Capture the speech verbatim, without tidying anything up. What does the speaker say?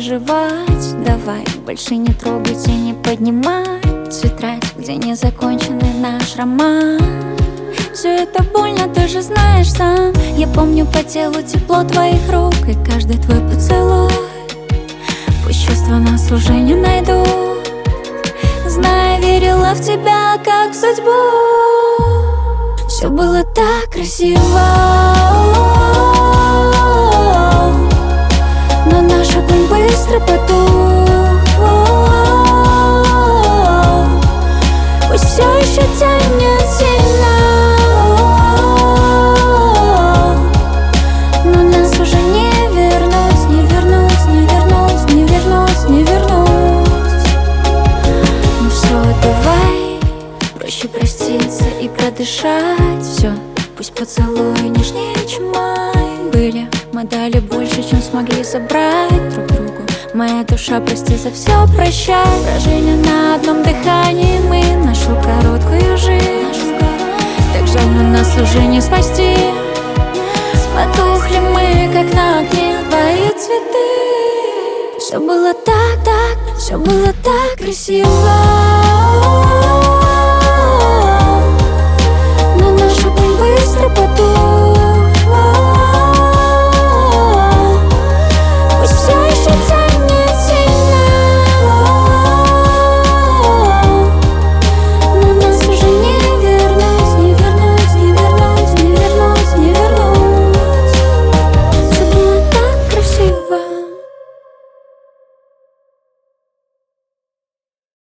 переживать. Давай больше не трогать и не поднимать тетрадь, где не законченный наш роман. Все это больно, ты же знаешь сам. Я помню по телу тепло твоих рук и каждый твой поцелуй. Пусть чувства нас уже не найдут. Зная, верила в тебя, как в судьбу. Все было так красиво, но наш огонь быстро потух. Пусть все еще тянет сильно, но нас уже не вернуть, не вернуть, не вернуть, не вернуть, не вернуть. Ну все, давай проще проститься и продышать. Все, пусть поцелуи нежнее, чем май были. Мы дали больше, чем смогли собрать друг другу. Моя душа, прости за все, прощай. Прожили на одном дыхании мы нашу короткую жизнь. Так жаль, но нас уже не спасти. Потухли мы, как на огне, твои цветы. Все было так, так, все было так красиво, но наш огонь быстро потух.